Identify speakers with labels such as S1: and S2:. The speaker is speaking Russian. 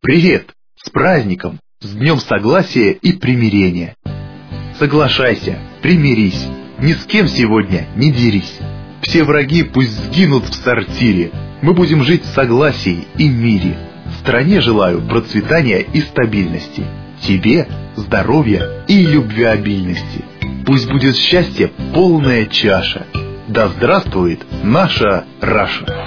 S1: Привет! С праздником! С Днем Согласия и Примирения! Соглашайся, примирись, ни с кем сегодня не дерись. Все враги пусть сгинут в сортире. Мы будем жить в согласии и мире. Стране желаю процветания и стабильности. Тебе здоровья и любвеобильности. Пусть будет счастье полная чаша. Да здравствует наша Раша!